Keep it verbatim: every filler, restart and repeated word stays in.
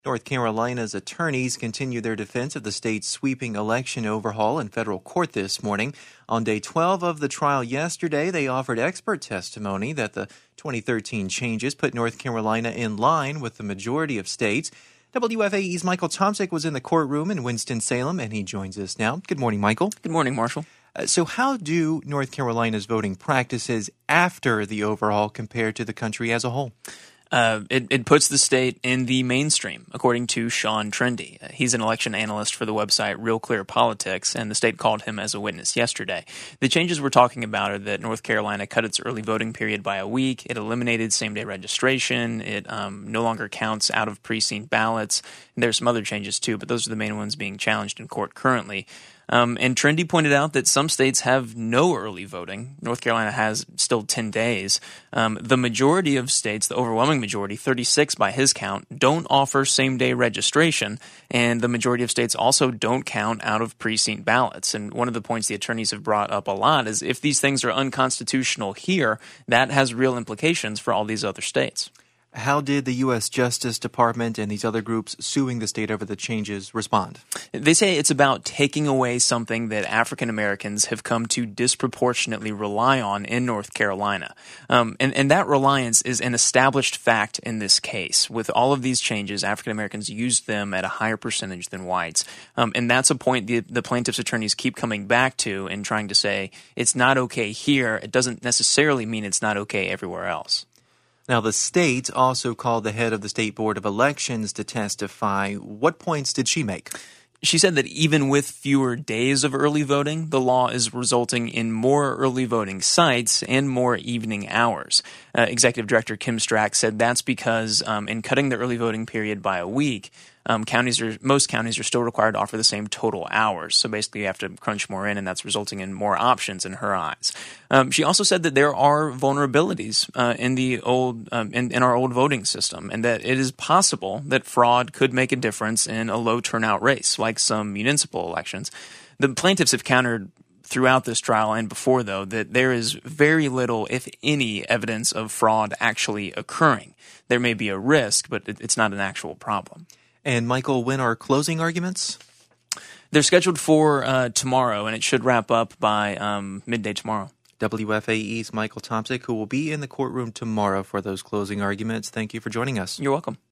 North Carolina's attorneys continue their defense of the state's sweeping election overhaul in federal court this morning. On day twelve of the trial yesterday, they offered expert testimony that the twenty thirteen changes put North Carolina in line with the majority of states. W F A E's Michael Tomczyk was in the courtroom in Winston-Salem, and he joins us now. Good morning, Michael. Good morning, Marshall. Uh, so how do North Carolina's voting practices after the overhaul compare to the country as a whole? Uh, it, it puts the state in the mainstream, according to Sean Trendy. Uh, he's an election analyst for the website Real Clear Politics, and the state called him as a witness yesterday. The changes we're talking about are that North Carolina cut its early voting period by a week. It eliminated same-day registration. It um, no longer counts out-of-precinct ballots. And there's some other changes, too, but those are the main ones being challenged in court currently. Um, and Trendy pointed out that some states have no early voting. North Carolina has still ten days. Um, the majority of states, the overwhelming majority, thirty-six by his count, don't offer same-day registration. And the majority of states also don't count out-of-precinct ballots. And one of the points the attorneys have brought up a lot is if these things are unconstitutional here, that has real implications for all these other states. How did the U S Justice Department and these other groups suing the state over the changes respond? They say it's about taking away something that African Americans have come to disproportionately rely on in North Carolina. Um, and, and that reliance is an established fact in this case. With all of these changes, African Americans used them at a higher percentage than whites. Um, and that's a point the, the plaintiff's attorneys keep coming back to and trying to say it's not okay here. It doesn't necessarily mean it's not okay everywhere else. Now, the state also called the head of the State Board of Elections to testify. What points did she make? She said that even with fewer days of early voting, the law is resulting in more early voting sites and more evening hours. Uh, Executive Director Kim Strack said that's because um, in cutting the early voting period by a week, um, counties are most counties are still required to offer the same total hours. So basically, you have to crunch more in, and that's resulting in more options in her eyes. Um, she also said that there are vulnerabilities uh, in the old um, in, in our old voting system, and that it is possible that fraud could make a difference in a low turnout race, like some municipal elections. The plaintiffs have countered throughout this trial and before, though, that there is very little, if any, evidence of fraud actually occurring. There may be a risk, but it, it's not an actual problem. And, Michael, when are closing arguments? They're scheduled for uh, tomorrow, and it should wrap up by um, midday tomorrow. W F A E's Michael Tomczyk, who will be in the courtroom tomorrow for those closing arguments. Thank you for joining us. You're welcome.